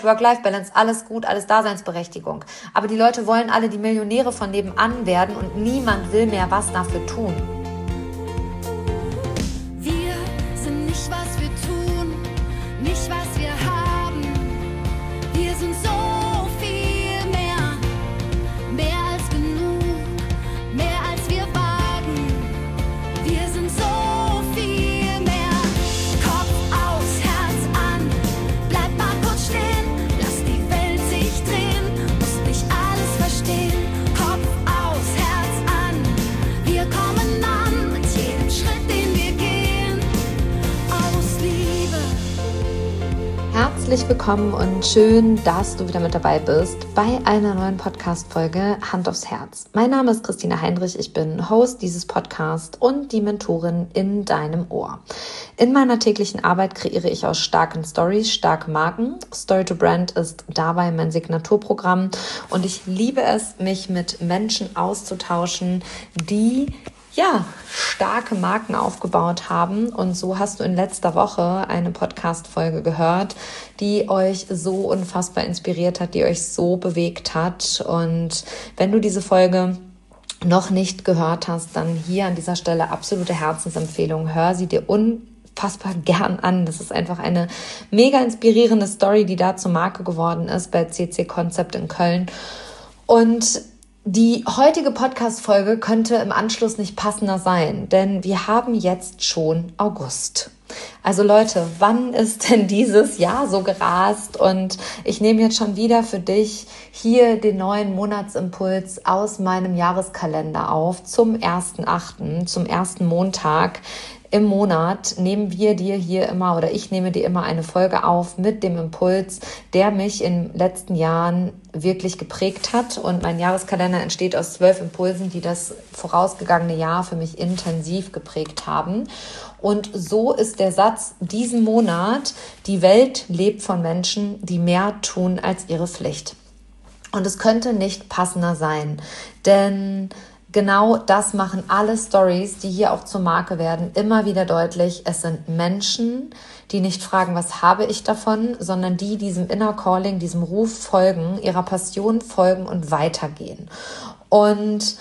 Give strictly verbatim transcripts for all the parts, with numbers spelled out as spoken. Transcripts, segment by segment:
Work-Life-Balance, alles gut, alles Daseinsberechtigung. Aber die Leute wollen alle die Millionäre von nebenan werden und niemand will mehr was dafür tun. Wir sind nicht, was wir tun, nicht, was wir haben. Wir sind so viel mehr, mehr als genug, mehr als wir wagen. Wir sind so viel mehr. Kopf aus, Herz an, bleib mal kurz stehen. Lass die Welt sich drehen, musst nicht alles verstehen. Kopf aus, Herz an, wir kommen an mit jedem Schritt, den wir gehen, aus Liebe. Herzlich willkommen und schön, dass du wieder mit dabei bist bei einer neuen Podcast-Folge Hand aufs Herz. Mein Name ist Christina Heinrich, ich bin Host dieses Podcasts und die Mentorin in deinem Ohr. In meiner täglichen Arbeit kreiere ich aus starken Stories starke Marken. Story to Brand ist dabei mein Signaturprogramm und ich liebe es, mich mit Menschen auszutauschen, die ja, starke Marken aufgebaut haben. Und so hast du in letzter Woche eine Podcast-Folge gehört, die euch so unfassbar inspiriert hat, die euch so bewegt hat. Und wenn du diese Folge noch nicht gehört hast, dann hier an dieser Stelle absolute Herzensempfehlung. Hör sie dir unfassbar gern an. Das ist einfach eine mega inspirierende Story, die da zur Marke geworden ist bei C C Concept in Köln. Und die heutige Podcast-Folge könnte im Anschluss nicht passender sein, denn wir haben jetzt schon August. Also Leute, wann ist denn dieses Jahr so gerast? Und ich nehme jetzt schon wieder für dich hier den neuen Monatsimpuls aus meinem Jahreskalender auf zum ersten achten, zum ersten Montag. Im Monat nehmen wir dir hier immer oder ich nehme dir immer eine Folge auf mit dem Impuls, der mich in den letzten Jahren wirklich geprägt hat. Und mein Jahreskalender entsteht aus zwölf Impulsen, die das vorausgegangene Jahr für mich intensiv geprägt haben. Und so ist der Satz diesen Monat: Die Welt lebt von Menschen, die mehr tun als ihre Pflicht. Und es könnte nicht passender sein, denn genau das machen alle Stories, die hier auch zur Marke werden, immer wieder deutlich. Es sind Menschen, die nicht fragen, was habe ich davon, sondern die diesem Inner Calling, diesem Ruf folgen, ihrer Passion folgen und weitergehen. Und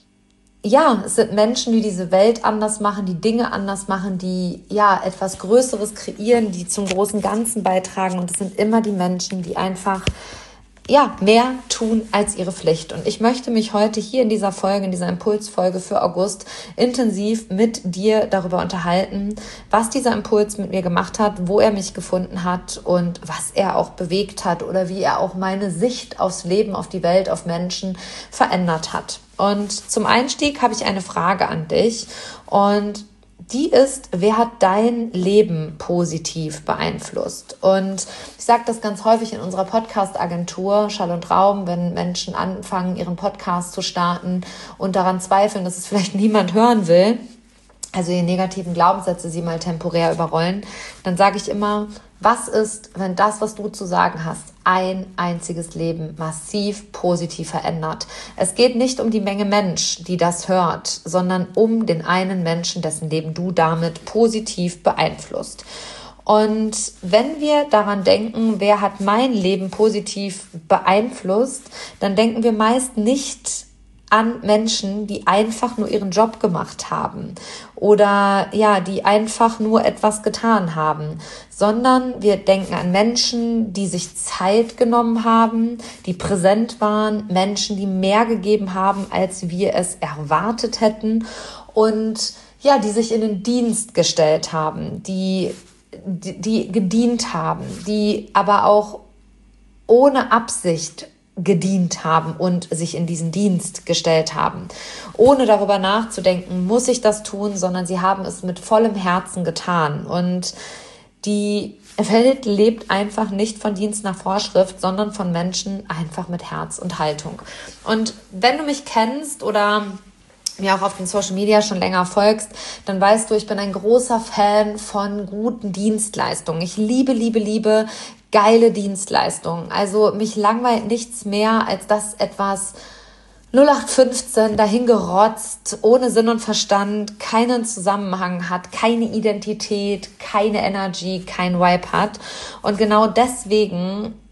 ja, es sind Menschen, die diese Welt anders machen, die Dinge anders machen, die ja etwas Größeres kreieren, die zum großen Ganzen beitragen. Und es sind immer die Menschen, die einfach ja, mehr tun als ihre Pflicht. Und ich möchte mich heute hier in dieser Folge, in dieser Impulsfolge für August intensiv mit dir darüber unterhalten, was dieser Impuls mit mir gemacht hat, wo er mich gefunden hat und was er auch bewegt hat oder wie er auch meine Sicht aufs Leben, auf die Welt, auf Menschen verändert hat. Und zum Einstieg habe ich eine Frage an dich und die ist: Wer hat dein Leben positiv beeinflusst? Und ich sage das ganz häufig in unserer Podcast-Agentur Schall und Raum, wenn Menschen anfangen, ihren Podcast zu starten und daran zweifeln, dass es vielleicht niemand hören will, also die negativen Glaubenssätze sie mal temporär überrollen, dann sage ich immer: Was ist, wenn das, was du zu sagen hast, ein einziges Leben massiv positiv verändert? Es geht nicht um die Menge Mensch, die das hört, sondern um den einen Menschen, dessen Leben du damit positiv beeinflusst. Und wenn wir daran denken, wer hat mein Leben positiv beeinflusst, dann denken wir meist nicht an Menschen, die einfach nur ihren Job gemacht haben oder ja, die einfach nur etwas getan haben, sondern wir denken an Menschen, die sich Zeit genommen haben, die präsent waren, Menschen, die mehr gegeben haben, als wir es erwartet hätten und ja, die sich in den Dienst gestellt haben, die, die, die gedient haben, die aber auch ohne Absicht gedient haben und sich in diesen Dienst gestellt haben, ohne darüber nachzudenken, muss ich das tun, sondern sie haben es mit vollem Herzen getan. Und die Welt lebt einfach nicht von Dienst nach Vorschrift, sondern von Menschen einfach mit Herz und Haltung. Und wenn du mich kennst oder mir auch auf den Social Media schon länger folgst, dann weißt du, ich bin ein großer Fan von guten Dienstleistungen. Ich liebe, liebe, liebe geile Dienstleistungen. Also mich langweilt nichts mehr, als dass etwas null acht fünfzehn dahingerotzt, ohne Sinn und Verstand, keinen Zusammenhang hat, keine Identität, keine Energy, kein Vibe hat. Und genau deswegen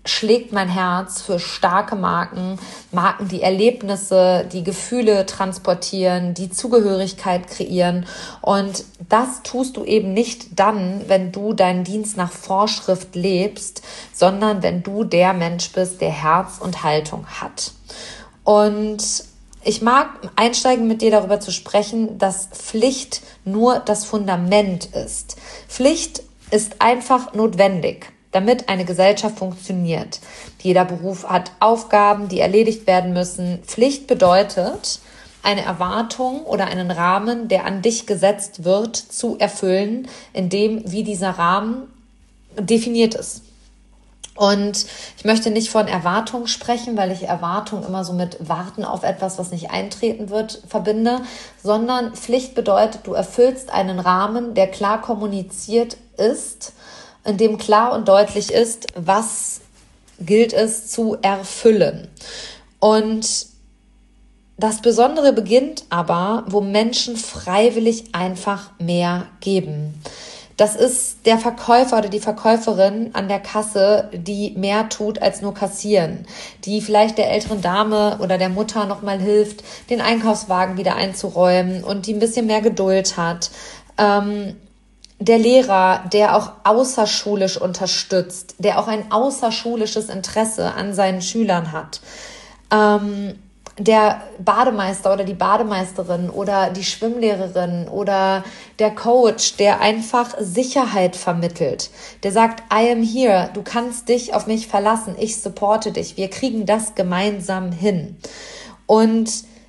schlägt mein Herz für starke Marken, Marken, die Erlebnisse, die Gefühle transportieren, die Zugehörigkeit kreieren. Und das tust du eben nicht dann, wenn du deinen Dienst nach Vorschrift lebst, sondern wenn du der Mensch bist, der Herz und Haltung hat. Und ich mag einsteigen, mit dir darüber zu sprechen, dass Pflicht nur das Fundament ist. Pflicht ist einfach notwendig, damit eine Gesellschaft funktioniert. Jeder Beruf hat Aufgaben, die erledigt werden müssen. Pflicht bedeutet, eine Erwartung oder einen Rahmen, der an dich gesetzt wird, zu erfüllen, in dem, wie dieser Rahmen definiert ist. Und ich möchte nicht von Erwartung sprechen, weil ich Erwartung immer so mit Warten auf etwas, was nicht eintreten wird, verbinde, sondern Pflicht bedeutet, du erfüllst einen Rahmen, der klar kommuniziert ist, in dem klar und deutlich ist, was gilt es zu erfüllen. Und das Besondere beginnt aber, wo Menschen freiwillig einfach mehr geben. Das ist der Verkäufer oder die Verkäuferin an der Kasse, die mehr tut als nur kassieren, die vielleicht der älteren Dame oder der Mutter nochmal hilft, den Einkaufswagen wieder einzuräumen und die ein bisschen mehr Geduld hat. Ähm, der Lehrer, der auch außerschulisch unterstützt, der auch ein außerschulisches Interesse an seinen Schülern hat. Ähm, der Bademeister oder die Bademeisterin oder die Schwimmlehrerin oder der Coach, der einfach Sicherheit vermittelt, der sagt, I am here, du kannst dich auf mich verlassen, ich supporte dich, wir kriegen das gemeinsam hin. Und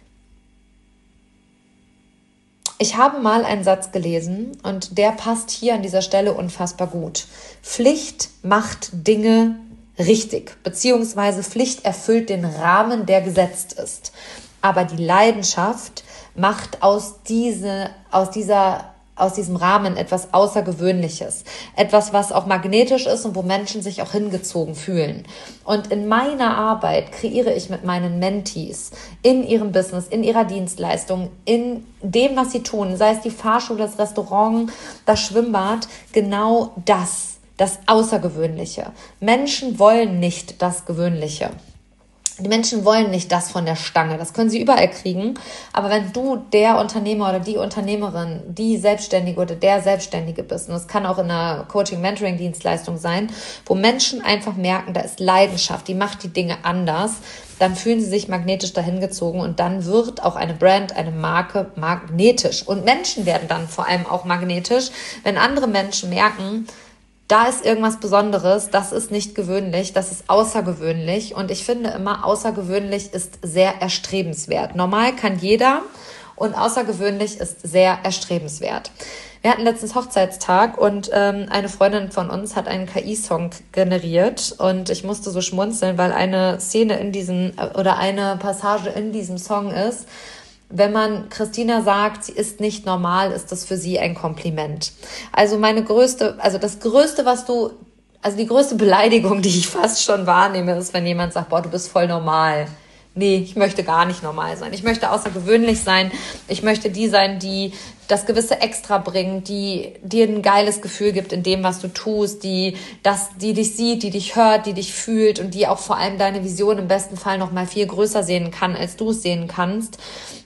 ich habe mal einen Satz gelesen und der passt hier an dieser Stelle unfassbar gut. Pflicht macht Dinge richtig, beziehungsweise Pflicht erfüllt den Rahmen, der gesetzt ist. Aber die Leidenschaft macht aus, diese, aus, dieser, aus diesem Rahmen etwas Außergewöhnliches. Etwas, was auch magnetisch ist und wo Menschen sich auch hingezogen fühlen. Und in meiner Arbeit kreiere ich mit meinen Mentees in ihrem Business, in ihrer Dienstleistung, in dem, was sie tun, sei es die Fahrschule, das Restaurant, das Schwimmbad, genau das. Das Außergewöhnliche. Menschen wollen nicht das Gewöhnliche. Die Menschen wollen nicht das von der Stange. Das können sie überall kriegen. Aber wenn du der Unternehmer oder die Unternehmerin, die Selbstständige oder der Selbstständige bist, und das kann auch in einer Coaching-Mentoring-Dienstleistung sein, wo Menschen einfach merken, da ist Leidenschaft, die macht die Dinge anders, dann fühlen sie sich magnetisch dahin gezogen und dann wird auch eine Brand, eine Marke magnetisch. Und Menschen werden dann vor allem auch magnetisch, wenn andere Menschen merken, da ist irgendwas Besonderes, das ist nicht gewöhnlich, das ist außergewöhnlich und ich finde immer, außergewöhnlich ist sehr erstrebenswert. Normal kann jeder und außergewöhnlich ist sehr erstrebenswert. Wir hatten letztens Hochzeitstag und ähm, eine Freundin von uns hat einen K I-Song generiert und ich musste so schmunzeln, weil eine Szene in diesem oder eine Passage in diesem Song ist, wenn man Christina sagt, sie ist nicht normal, ist das für sie ein Kompliment. Also meine größte, also das Größte, was du, also die größte Beleidigung, die ich fast schon wahrnehme, ist, wenn jemand sagt, boah, du bist voll normal. Nee, ich möchte gar nicht normal sein. Ich möchte außergewöhnlich sein. Ich möchte die sein, die das gewisse Extra bringt, die dir ein geiles Gefühl gibt in dem, was du tust, die das, die dich sieht, die dich hört, die dich fühlt und die auch vor allem deine Vision im besten Fall noch mal viel größer sehen kann, als du es sehen kannst.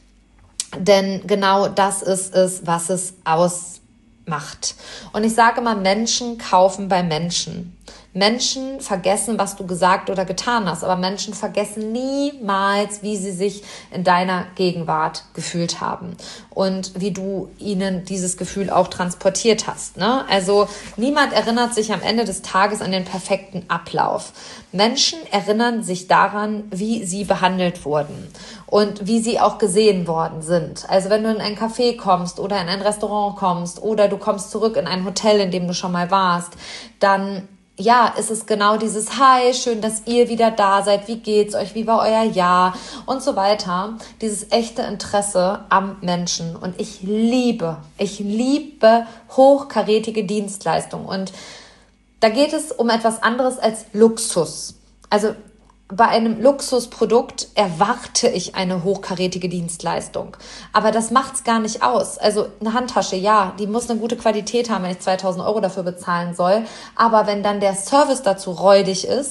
Denn genau das ist es, was es ausmacht. Und ich sage immer, Menschen kaufen bei Menschen. Menschen vergessen, was du gesagt oder getan hast, aber Menschen vergessen niemals, wie sie sich in deiner Gegenwart gefühlt haben und wie du ihnen dieses Gefühl auch transportiert hast, ne? Also niemand erinnert sich am Ende des Tages an den perfekten Ablauf. Menschen erinnern sich daran, wie sie behandelt wurden und wie sie auch gesehen worden sind. Also wenn du in ein Café kommst oder in ein Restaurant kommst oder du kommst zurück in ein Hotel, in dem du schon mal warst, dann ja, ist es genau dieses Hi, schön, dass ihr wieder da seid, wie geht's euch, wie war euer Jahr und so weiter. Dieses echte Interesse am Menschen. Und ich liebe, ich liebe hochkarätige Dienstleistungen. Und da geht es um etwas anderes als Luxus. Also bei einem Luxusprodukt erwarte ich eine hochkarätige Dienstleistung. Aber das macht's gar nicht aus. Also eine Handtasche, ja, die muss eine gute Qualität haben, wenn ich zweitausend Euro dafür bezahlen soll. Aber wenn dann der Service dazu räudig ist,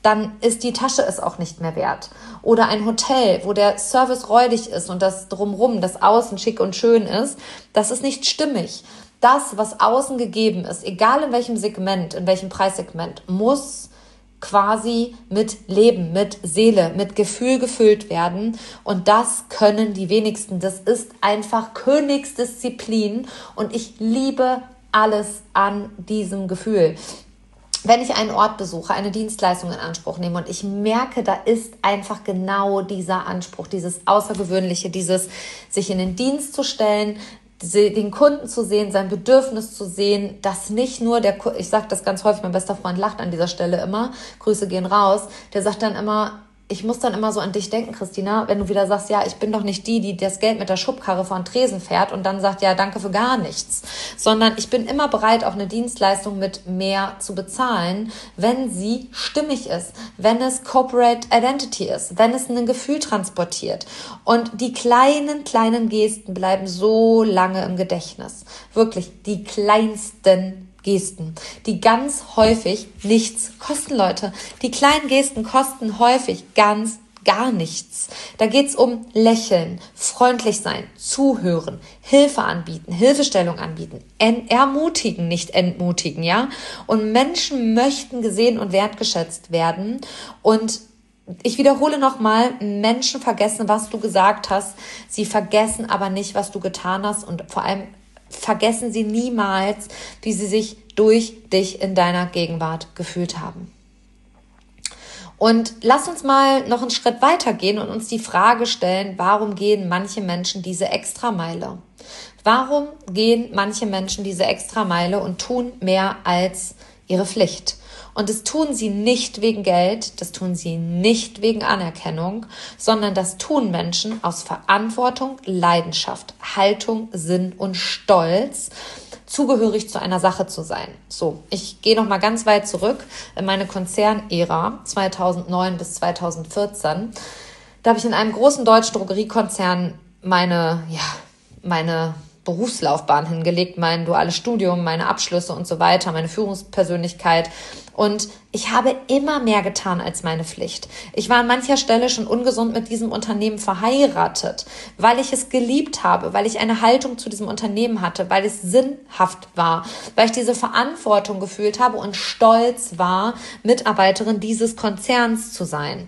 dann ist die Tasche es auch nicht mehr wert. Oder ein Hotel, wo der Service räudig ist und das Drumrum, das Außen schick und schön ist, das ist nicht stimmig. Das, was außen gegeben ist, egal in welchem Segment, in welchem Preissegment, muss quasi mit Leben, mit Seele, mit Gefühl gefüllt werden. Und das können die wenigsten. Das ist einfach Königsdisziplin und ich liebe alles an diesem Gefühl. Wenn ich einen Ort besuche, eine Dienstleistung in Anspruch nehme und ich merke, da ist einfach genau dieser Anspruch, dieses Außergewöhnliche, dieses sich in den Dienst zu stellen, den Kunden zu sehen, sein Bedürfnis zu sehen, dass nicht nur der, ich sage das ganz häufig, mein bester Freund lacht an dieser Stelle immer, Grüße gehen raus, der sagt dann immer, ich muss dann immer so an dich denken, Christina, wenn du wieder sagst, ja, ich bin doch nicht die, die das Geld mit der Schubkarre vor den Tresen fährt und dann sagt, ja, danke für gar nichts, sondern ich bin immer bereit, auch eine Dienstleistung mit mehr zu bezahlen, wenn sie stimmig ist, wenn es Corporate Identity ist, wenn es ein Gefühl transportiert. Und die kleinen, kleinen Gesten bleiben so lange im Gedächtnis. Wirklich, die kleinsten Gesten, die ganz häufig nichts kosten, Leute. Die kleinen Gesten kosten häufig ganz gar nichts. Da geht's um Lächeln, freundlich sein, zuhören, Hilfe anbieten, Hilfestellung anbieten, en- ermutigen, nicht entmutigen, ja? Und Menschen möchten gesehen und wertgeschätzt werden. Und ich wiederhole nochmal, Menschen vergessen, was du gesagt hast. Sie vergessen aber nicht, was du getan hast und vor allem vergessen sie niemals, wie sie sich durch dich in deiner Gegenwart gefühlt haben. Und lass uns mal noch einen Schritt weiter gehen und uns die Frage stellen, warum gehen manche Menschen diese Extrameile? Warum gehen manche Menschen diese Extrameile und tun mehr als ihre Pflicht? Und das tun sie nicht wegen Geld, das tun sie nicht wegen Anerkennung, sondern das tun Menschen aus Verantwortung, Leidenschaft, Haltung, Sinn und Stolz, zugehörig zu einer Sache zu sein. So, ich gehe noch mal ganz weit zurück in meine Konzernära zweitausendneun bis zweitausendvierzehn. Da habe ich in einem großen deutschen Drogeriekonzern meine, ja, meine Berufslaufbahn hingelegt, mein duales Studium, meine Abschlüsse und so weiter, meine Führungspersönlichkeit. Und ich habe immer mehr getan als meine Pflicht. Ich war an mancher Stelle schon ungesund mit diesem Unternehmen verheiratet, weil ich es geliebt habe, weil ich eine Haltung zu diesem Unternehmen hatte, weil es sinnhaft war, weil ich diese Verantwortung gefühlt habe und stolz war, Mitarbeiterin dieses Konzerns zu sein.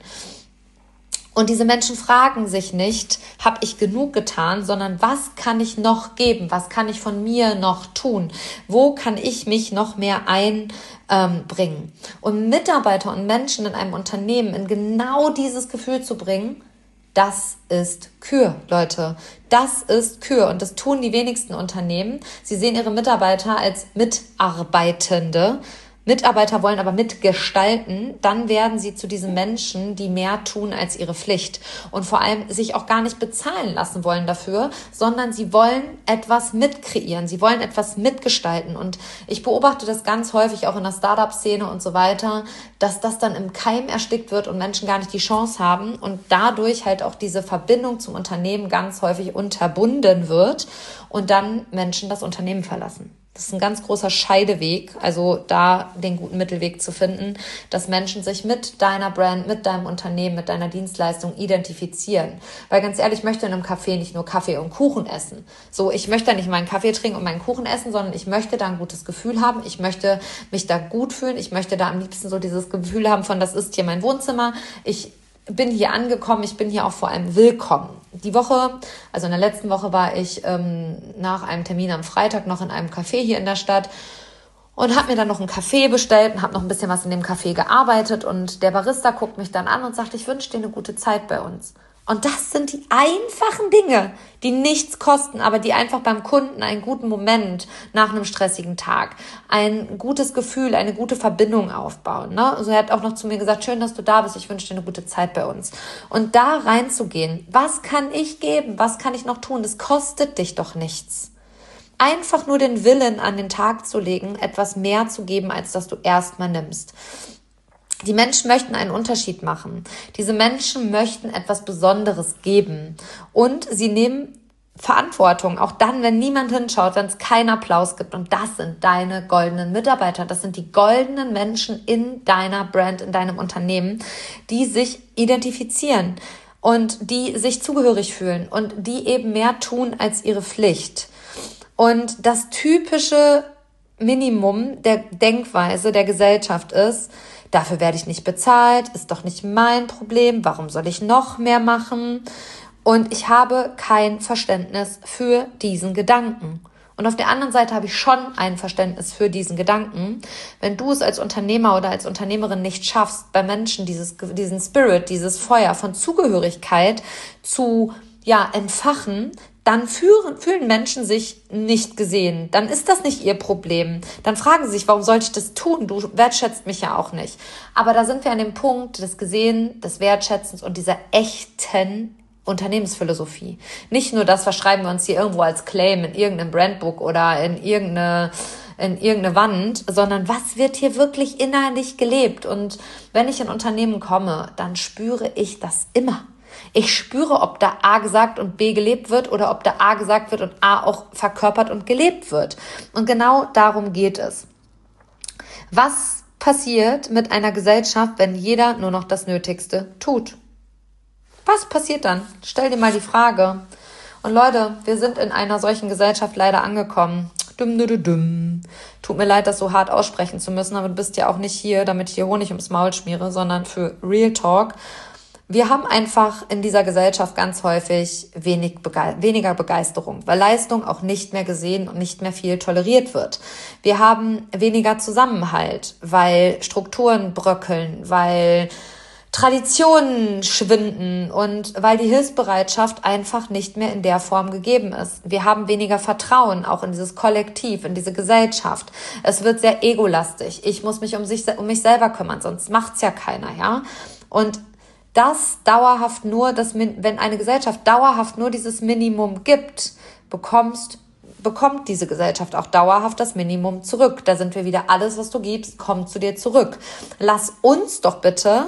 Und diese Menschen fragen sich nicht, habe ich genug getan, sondern was kann ich noch geben? Was kann ich von mir noch tun? Wo kann ich mich noch mehr einbringen? Und Mitarbeiter und Menschen in einem Unternehmen in genau dieses Gefühl zu bringen, das ist Kür, Leute. Das ist Kür. Und das tun die wenigsten Unternehmen. Sie sehen ihre Mitarbeiter als Mitarbeitende. Mitarbeiter wollen aber mitgestalten, dann werden sie zu diesen Menschen, die mehr tun als ihre Pflicht und vor allem sich auch gar nicht bezahlen lassen wollen dafür, sondern sie wollen etwas mitkreieren, sie wollen etwas mitgestalten. Und ich beobachte das ganz häufig auch in der Startup-Szene und so weiter, dass das dann im Keim erstickt wird und Menschen gar nicht die Chance haben und dadurch halt auch diese Verbindung zum Unternehmen ganz häufig unterbunden wird und dann Menschen das Unternehmen verlassen. Das ist ein ganz großer Scheideweg, also da den guten Mittelweg zu finden, dass Menschen sich mit deiner Brand, mit deinem Unternehmen, mit deiner Dienstleistung identifizieren. Weil ganz ehrlich, ich möchte in einem Café nicht nur Kaffee und Kuchen essen. So, ich möchte da nicht meinen Kaffee trinken und meinen Kuchen essen, sondern ich möchte da ein gutes Gefühl haben. Ich möchte mich da gut fühlen. Ich möchte da am liebsten so dieses Gefühl haben von, das ist hier mein Wohnzimmer. Ich bin hier angekommen, ich bin hier auch vor allem willkommen. Die Woche, also in der letzten Woche war ich ähm, nach einem Termin am Freitag noch in einem Café hier in der Stadt und habe mir dann noch einen Kaffee bestellt und habe noch ein bisschen was in dem Café gearbeitet und der Barista guckt mich dann an und sagt, ich wünsche dir eine gute Zeit bei uns. Und das sind die einfachen Dinge, die nichts kosten, aber die einfach beim Kunden einen guten Moment nach einem stressigen Tag, ein gutes Gefühl, eine gute Verbindung aufbauen. Ne? Also er hat auch noch zu mir gesagt, schön, dass du da bist, ich wünsche dir eine gute Zeit bei uns. Und da reinzugehen, was kann ich geben, was kann ich noch tun, das kostet dich doch nichts. Einfach nur den Willen an den Tag zu legen, etwas mehr zu geben, als dass du erstmal nimmst. Die Menschen möchten einen Unterschied machen. Diese Menschen möchten etwas Besonderes geben. Und sie nehmen Verantwortung, auch dann, wenn niemand hinschaut, wenn es keinen Applaus gibt. Und das sind deine goldenen Mitarbeiter. Das sind die goldenen Menschen in deiner Brand, in deinem Unternehmen, die sich identifizieren und die sich zugehörig fühlen und die eben mehr tun als ihre Pflicht. Und das typische Minimum der Denkweise der Gesellschaft ist, dafür werde ich nicht bezahlt, ist doch nicht mein Problem, warum soll ich noch mehr machen? Und ich habe kein Verständnis für diesen Gedanken. Und auf der anderen Seite habe ich schon ein Verständnis für diesen Gedanken. Wenn du es als Unternehmer oder als Unternehmerin nicht schaffst, bei Menschen dieses, diesen Spirit, dieses Feuer von Zugehörigkeit zu, ja, entfachen, dann fühlen, fühlen Menschen sich nicht gesehen. Dann ist das nicht ihr Problem. Dann fragen sie sich, warum sollte ich das tun? Du wertschätzt mich ja auch nicht. Aber da sind wir an dem Punkt des Gesehen, des Wertschätzens und dieser echten Unternehmensphilosophie. Nicht nur das, was schreiben wir uns hier irgendwo als Claim in irgendeinem Brandbook oder in irgendeine, in irgendeine Wand, sondern was wird hier wirklich innerlich gelebt? Und wenn ich in Unternehmen komme, dann spüre ich das immer. Ich spüre, ob da A gesagt und B gelebt wird oder ob da A gesagt wird und A auch verkörpert und gelebt wird. Und genau darum geht es. Was passiert mit einer Gesellschaft, wenn jeder nur noch das Nötigste tut? Was passiert dann? Stell dir mal die Frage. Und Leute, wir sind in einer solchen Gesellschaft leider angekommen. Dum, dum, dum. Tut mir leid, das so hart aussprechen zu müssen, aber du bist ja auch nicht hier, damit ich hier Honig ums Maul schmiere, sondern für Real Talk. Wir haben einfach in dieser Gesellschaft ganz häufig wenig bege- weniger Begeisterung, weil Leistung auch nicht mehr gesehen und nicht mehr viel toleriert wird. Wir haben weniger Zusammenhalt, weil Strukturen bröckeln, weil Traditionen schwinden und weil die Hilfsbereitschaft einfach nicht mehr in der Form gegeben ist. Wir haben weniger Vertrauen auch in dieses Kollektiv, in diese Gesellschaft. Es wird sehr egolastig. Ich muss mich um, sich, um mich selber kümmern, sonst macht's ja keiner, ja. Und das dauerhaft nur, das, wenn eine Gesellschaft dauerhaft nur dieses Minimum gibt, bekommst bekommt diese Gesellschaft auch dauerhaft das Minimum zurück. Da sind wir wieder, alles, was du gibst, kommt zu dir zurück. Lass uns doch bitte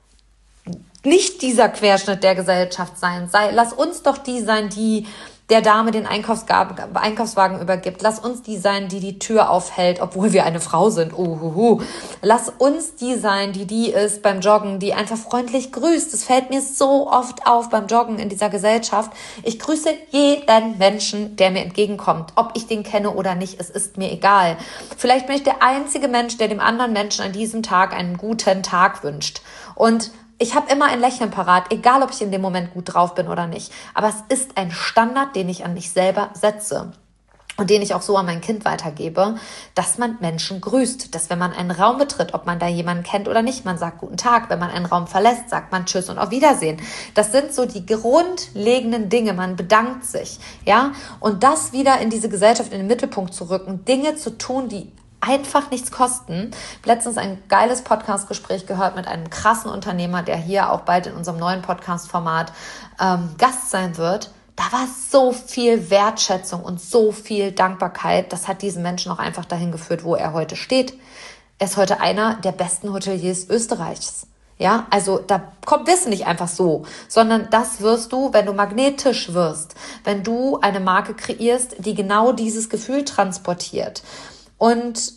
nicht dieser Querschnitt der Gesellschaft sein. Sei, lass uns doch die sein, die der Dame den Einkaufswagen übergibt. Lass uns die sein, die die Tür aufhält, obwohl wir eine Frau sind. Uhuhu. Lass uns die sein, die die ist beim Joggen, die einfach freundlich grüßt. Das fällt mir so oft auf beim Joggen in dieser Gesellschaft. Ich grüße jeden Menschen, der mir entgegenkommt. Ob ich den kenne oder nicht, es ist mir egal. Vielleicht bin ich der einzige Mensch, der dem anderen Menschen an diesem Tag einen guten Tag wünscht. Und ich habe immer ein Lächeln parat, egal ob ich in dem Moment gut drauf bin oder nicht. Aber es ist ein Standard, den ich an mich selber setze und den ich auch so an mein Kind weitergebe, dass man Menschen grüßt, dass wenn man einen Raum betritt, ob man da jemanden kennt oder nicht, man sagt guten Tag. Wenn man einen Raum verlässt, sagt man Tschüss und auf Wiedersehen. Das sind so die grundlegenden Dinge, man bedankt sich, ja. Und das wieder in diese Gesellschaft in den Mittelpunkt zu rücken, Dinge zu tun, die einfach nichts kosten. Letztens ein geiles Podcast-Gespräch gehört mit einem krassen Unternehmer, der hier auch bald in unserem neuen Podcast-Format ähm, Gast sein wird. Da war so viel Wertschätzung und so viel Dankbarkeit. Das hat diesen Menschen auch einfach dahin geführt, wo er heute steht. Er ist heute einer der besten Hoteliers Österreichs. Ja, also da kommt Wissen nicht einfach so, sondern das wirst du, wenn du magnetisch wirst, wenn du eine Marke kreierst, die genau dieses Gefühl transportiert. Und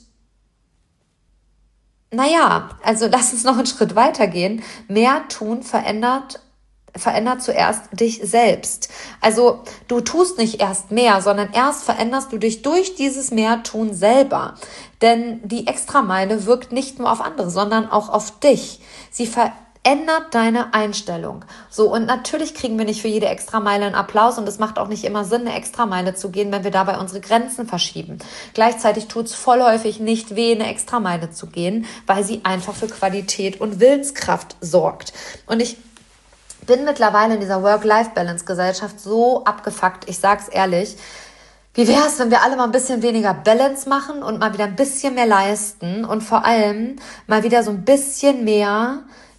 naja, also lass uns noch einen Schritt weitergehen. Mehr tun verändert, verändert zuerst dich selbst. Also du tust nicht erst mehr, sondern erst veränderst du dich durch dieses Mehrtun selber. Denn die Extrameile wirkt nicht nur auf andere, sondern auch auf dich. Sie verändert Ändert deine Einstellung. So, und natürlich kriegen wir nicht für jede Extrameile einen Applaus und es macht auch nicht immer Sinn, eine Extrameile zu gehen, wenn wir dabei unsere Grenzen verschieben. Gleichzeitig tut es voll häufig nicht weh, eine Extrameile zu gehen, weil sie einfach für Qualität und Willenskraft sorgt. Und ich bin mittlerweile in dieser Work-Life-Balance-Gesellschaft so abgefuckt, ich sag's ehrlich. Wie wäre es, wenn wir alle mal ein bisschen weniger Balance machen und mal wieder ein bisschen mehr leisten und vor allem mal wieder so ein bisschen mehr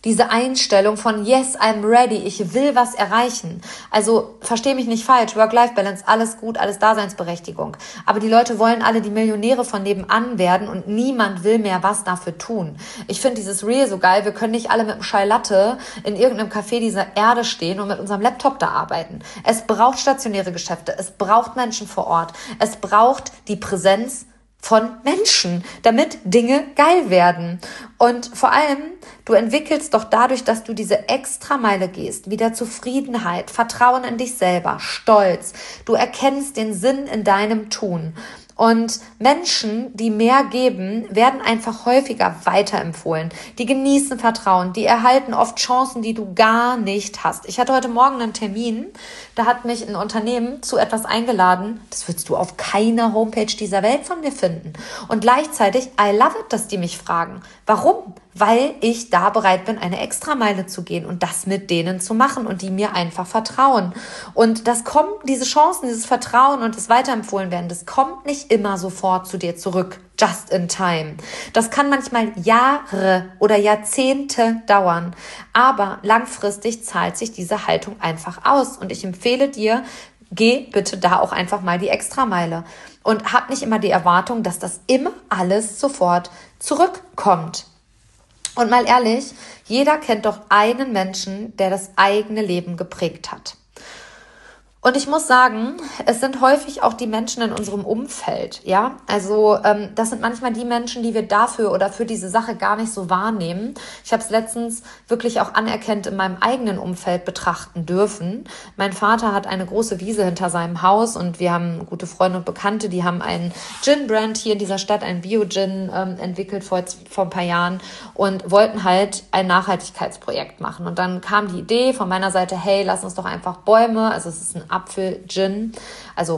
Diese Einstellung von yes, I'm ready, ich will was erreichen. Also versteh mich nicht falsch, Work-Life-Balance, alles gut, alles Daseinsberechtigung. Aber die Leute wollen alle die Millionäre von nebenan werden und niemand will mehr was dafür tun. Ich finde dieses Reel so geil, wir können nicht alle mit einem Chai Latte in irgendeinem Café dieser Erde stehen und mit unserem Laptop da arbeiten. Es braucht stationäre Geschäfte, es braucht Menschen vor Ort, es braucht die Präsenz von Menschen, damit Dinge geil werden. Und vor allem, du entwickelst doch dadurch, dass du diese Extrameile gehst, wieder Zufriedenheit, Vertrauen in dich selber, Stolz. Du erkennst den Sinn in deinem Tun. Und Menschen, die mehr geben, werden einfach häufiger weiterempfohlen. Die genießen Vertrauen, die erhalten oft Chancen, die du gar nicht hast. Ich hatte heute Morgen einen Termin, da hat mich ein Unternehmen zu etwas eingeladen, das würdest du auf keiner Homepage dieser Welt von mir finden. Und gleichzeitig, I love it, dass die mich fragen. Warum? Weil ich da bereit bin, eine Extrameile zu gehen und das mit denen zu machen und die mir einfach vertrauen. Und das kommt, diese Chancen, dieses Vertrauen und das Weiterempfohlen werden, das kommt nicht immer sofort zu dir zurück, just in time. Das kann manchmal Jahre oder Jahrzehnte dauern, aber langfristig zahlt sich diese Haltung einfach aus. Und ich empfehle dir, geh bitte da auch einfach mal die Extrameile und hab nicht immer die Erwartung, dass das immer alles sofort zurückkommt. Und mal ehrlich, jeder kennt doch einen Menschen, der das eigene Leben geprägt hat. Und ich muss sagen, es sind häufig auch die Menschen in unserem Umfeld, ja. Also ähm, das sind manchmal die Menschen, die wir dafür oder für diese Sache gar nicht so wahrnehmen. Ich habe es letztens wirklich auch anerkannt in meinem eigenen Umfeld betrachten dürfen. Mein Vater hat eine große Wiese hinter seinem Haus und wir haben gute Freunde und Bekannte, die haben einen Gin-Brand hier in dieser Stadt, einen Bio-Gin ähm, entwickelt vor, vor ein paar Jahren und wollten halt ein Nachhaltigkeitsprojekt machen. Und dann kam die Idee von meiner Seite, hey, lass uns doch einfach Bäume, also es ist ein Apfel-Gin, also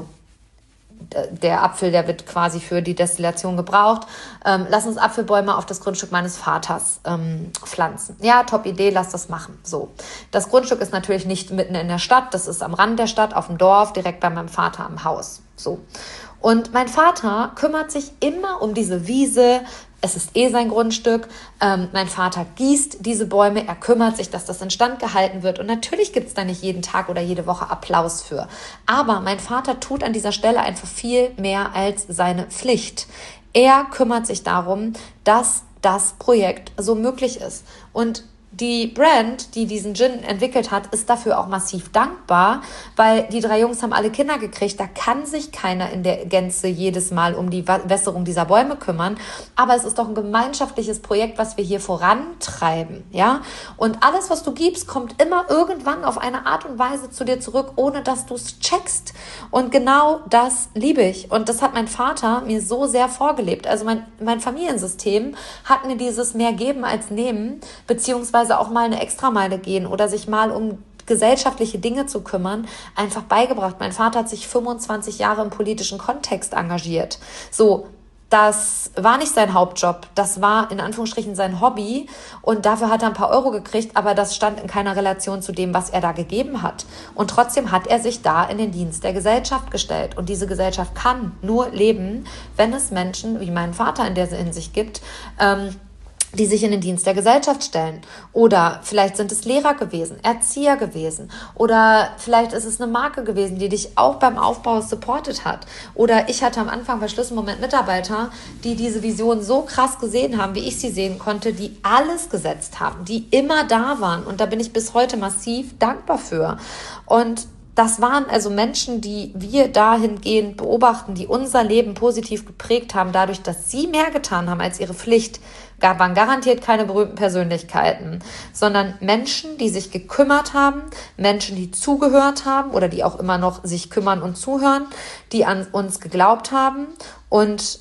der Apfel, der wird quasi für die Destillation gebraucht. Ähm, lass uns Apfelbäume auf das Grundstück meines Vaters ähm, pflanzen. Ja, top Idee, lass das machen. So, das Grundstück ist natürlich nicht mitten in der Stadt, das ist am Rand der Stadt, auf dem Dorf, direkt bei meinem Vater am Haus. So. Und mein Vater kümmert sich immer um diese Wiese. Es ist eh sein Grundstück. Ähm, mein Vater gießt diese Bäume. Er kümmert sich, dass das instand gehalten wird. Und natürlich gibt es da nicht jeden Tag oder jede Woche Applaus für. Aber mein Vater tut an dieser Stelle einfach viel mehr als seine Pflicht. Er kümmert sich darum, dass das Projekt so möglich ist. Und die Brand, die diesen Gin entwickelt hat, ist dafür auch massiv dankbar, weil die drei Jungs haben alle Kinder gekriegt. Da kann sich keiner in der Gänze jedes Mal um die Wässerung dieser Bäume kümmern. Aber es ist doch ein gemeinschaftliches Projekt, was wir hier vorantreiben, ja? Und alles, was du gibst, kommt immer irgendwann auf eine Art und Weise zu dir zurück, ohne dass du es checkst. Und genau das liebe ich. Und das hat mein Vater mir so sehr vorgelebt. Also mein, mein Familiensystem hat mir dieses mehr geben als nehmen, beziehungsweise auch mal eine Extrameile gehen oder sich mal um gesellschaftliche Dinge zu kümmern, einfach beigebracht. Mein Vater hat sich fünfundzwanzig Jahre im politischen Kontext engagiert. So, das war nicht sein Hauptjob, das war in Anführungsstrichen sein Hobby und dafür hat er ein paar Euro gekriegt, aber das stand in keiner Relation zu dem, was er da gegeben hat. Und trotzdem hat er sich da in den Dienst der Gesellschaft gestellt und diese Gesellschaft kann nur leben, wenn es Menschen wie meinen Vater in der Hinsicht gibt, ähm, die sich in den Dienst der Gesellschaft stellen. Oder vielleicht sind es Lehrer gewesen, Erzieher gewesen. Oder vielleicht ist es eine Marke gewesen, die dich auch beim Aufbau supportet hat. Oder ich hatte am Anfang bei Schlüsselmoment Mitarbeiter, die diese Vision so krass gesehen haben, wie ich sie sehen konnte, die alles gesetzt haben, die immer da waren. Und da bin ich bis heute massiv dankbar für. Und das waren also Menschen, die wir dahingehend beobachten, die unser Leben positiv geprägt haben, dadurch, dass sie mehr getan haben als ihre Pflicht. Waren garantiert keine berühmten Persönlichkeiten, sondern Menschen, die sich gekümmert haben, Menschen, die zugehört haben oder die auch immer noch sich kümmern und zuhören, die an uns geglaubt haben. Und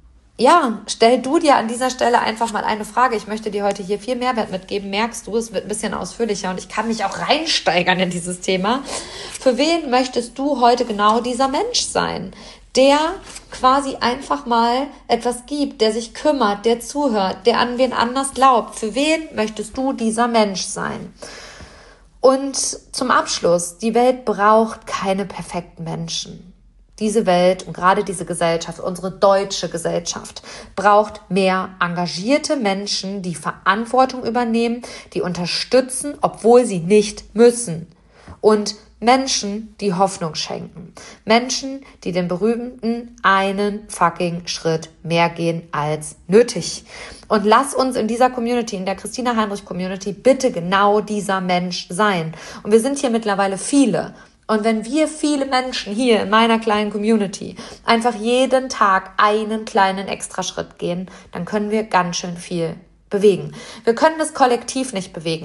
ja, stell du dir an dieser Stelle einfach mal eine Frage. Ich möchte dir heute hier viel Mehrwert mitgeben. Merkst du, es wird ein bisschen ausführlicher und ich kann mich auch reinsteigern in dieses Thema. Für wen möchtest du heute genau dieser Mensch sein, der quasi einfach mal etwas gibt, der sich kümmert, der zuhört, der an wen anders glaubt? Für wen möchtest du dieser Mensch sein? Und zum Abschluss, die Welt braucht keine perfekten Menschen. diese Welt und gerade diese Gesellschaft, unsere deutsche Gesellschaft, braucht mehr engagierte Menschen, die Verantwortung übernehmen, die unterstützen, obwohl sie nicht müssen. Und Menschen, die Hoffnung schenken. Menschen, die den berühmten einen fucking Schritt mehr gehen als nötig. Und lass uns in dieser Community, in der Christina Heinrich Community, bitte genau dieser Mensch sein. Und wir sind hier mittlerweile viele. Und wenn wir viele Menschen hier in meiner kleinen Community einfach jeden Tag einen kleinen Extraschritt gehen, dann können wir ganz schön viel bewegen. Wir können das kollektiv nicht bewegen.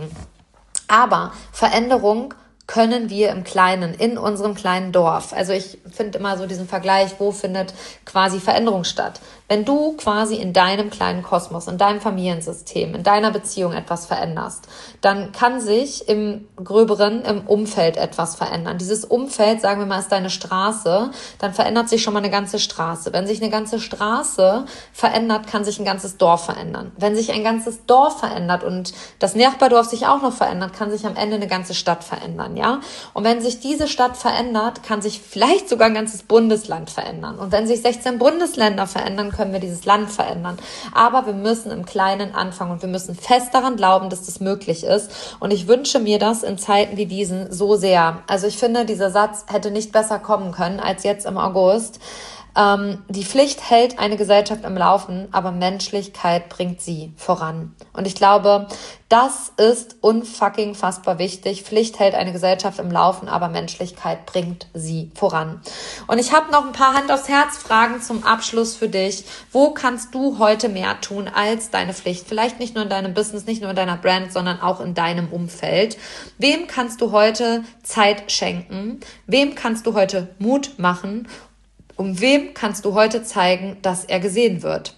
Aber Veränderung können wir im Kleinen, in unserem kleinen Dorf. Also ich finde immer so diesen Vergleich, wo findet quasi Veränderung statt? Wenn du quasi in deinem kleinen Kosmos, in deinem Familiensystem, in deiner Beziehung etwas veränderst, dann kann sich im Gröberen, im Umfeld etwas verändern. Dieses Umfeld, sagen wir mal, ist deine Straße, dann verändert sich schon mal eine ganze Straße. Wenn sich eine ganze Straße verändert, kann sich ein ganzes Dorf verändern. Wenn sich ein ganzes Dorf verändert und das Nachbardorf sich auch noch verändert, kann sich am Ende eine ganze Stadt verändern, ja? Und wenn sich diese Stadt verändert, kann sich vielleicht sogar ein ganzes Bundesland verändern. Und wenn sich sechzehn Bundesländer verändern, können wir dieses Land verändern. Aber wir müssen im Kleinen anfangen und wir müssen fest daran glauben, dass das möglich ist. Und ich wünsche mir das in Zeiten wie diesen so sehr. Also ich finde, dieser Satz hätte nicht besser kommen können als jetzt im August. Ähm, die Pflicht hält eine Gesellschaft am Laufen, aber Menschlichkeit bringt sie voran. Und ich glaube, das ist unfucking fassbar wichtig. Pflicht hält eine Gesellschaft im Laufen, aber Menschlichkeit bringt sie voran. Und ich habe noch ein paar Hand aufs Herz Fragen zum Abschluss für dich. Wo kannst du heute mehr tun als deine Pflicht? Vielleicht nicht nur in deinem Business, nicht nur in deiner Brand, sondern auch in deinem Umfeld. Wem kannst du heute Zeit schenken? Wem kannst du heute Mut machen? Um wem kannst du heute zeigen, dass er gesehen wird?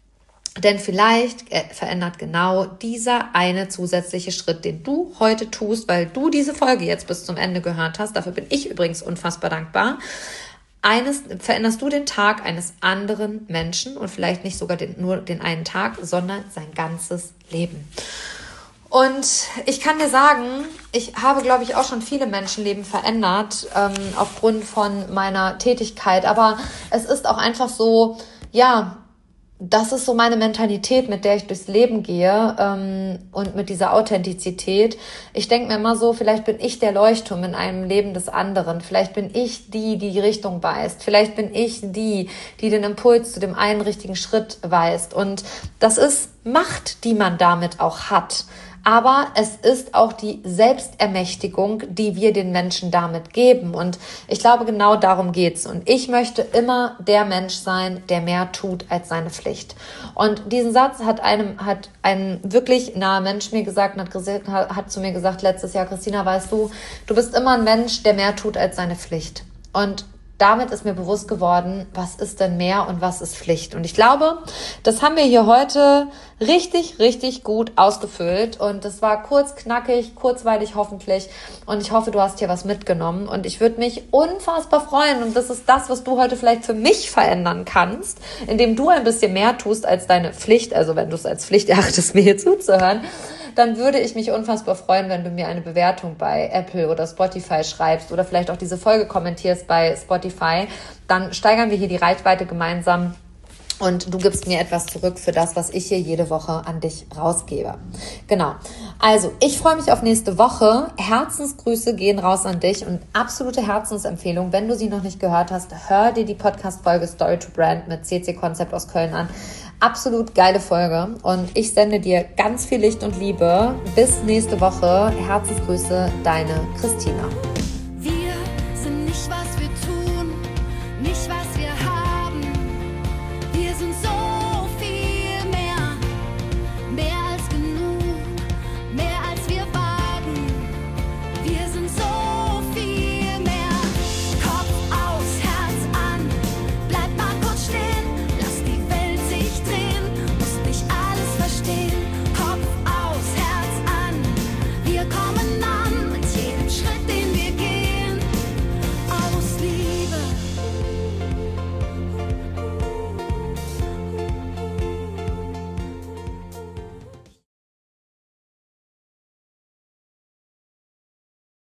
Denn vielleicht verändert genau dieser eine zusätzliche Schritt, den du heute tust, weil du diese Folge jetzt bis zum Ende gehört hast. Dafür bin ich übrigens unfassbar dankbar. Eines veränderst du den Tag eines anderen Menschen und vielleicht nicht sogar den, nur den einen Tag, sondern sein ganzes Leben. Und ich kann dir sagen, ich habe, glaube ich, auch schon viele Menschenleben verändert, ähm, aufgrund von meiner Tätigkeit. Aber es ist auch einfach so, ja, das ist so meine Mentalität, mit der ich durchs Leben gehe, ähm, und mit dieser Authentizität. Ich denke mir immer so, vielleicht bin ich der Leuchtturm in einem Leben des anderen. Vielleicht bin ich die, die die Richtung weist. Vielleicht bin ich die, die den Impuls zu dem einen richtigen Schritt weist. Und das ist Macht, die man damit auch hat. Aber es ist auch die Selbstermächtigung, die wir den Menschen damit geben. Und ich glaube, genau darum geht's. Und ich möchte immer der Mensch sein, der mehr tut als seine Pflicht. Und diesen Satz hat einem, hat ein wirklich naher Mensch mir gesagt, und hat, hat zu mir gesagt letztes Jahr: Christina, weißt du, du bist immer ein Mensch, der mehr tut als seine Pflicht. Und damit ist mir bewusst geworden, was ist denn mehr und was ist Pflicht. Und ich glaube, das haben wir hier heute richtig, richtig gut ausgefüllt. Und das war kurz, knackig, kurzweilig hoffentlich. Und ich hoffe, du hast hier was mitgenommen. Und ich würde mich unfassbar freuen. Und das ist das, was du heute vielleicht für mich verändern kannst, indem du ein bisschen mehr tust als deine Pflicht. Also wenn du es als Pflicht erachtest, mir hier zuzuhören, dann würde ich mich unfassbar freuen, wenn du mir eine Bewertung bei Apple oder Spotify schreibst oder vielleicht auch diese Folge kommentierst bei Spotify. Dann steigern wir hier die Reichweite gemeinsam und du gibst mir etwas zurück für das, was ich hier jede Woche an dich rausgebe. Genau. Also, ich freue mich auf nächste Woche. Herzensgrüße gehen raus an dich und absolute Herzensempfehlung, wenn du sie noch nicht gehört hast, hör dir die Podcast-Folge Story to Brand mit C C Concept aus Köln an. Absolut geile Folge und ich sende dir ganz viel Licht und Liebe. Bis nächste Woche. Herzensgrüße, deine Christina.